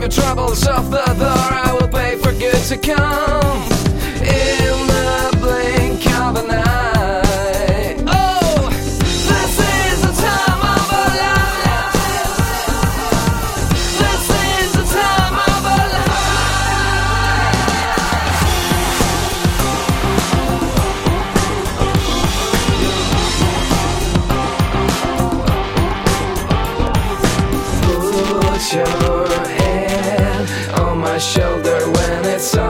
your troubles off the door. I will pay for good to come in the blink of an eye. Oh, this is the time of our lives. This is the time of our lives. Put your hand on my shoulder when it's on.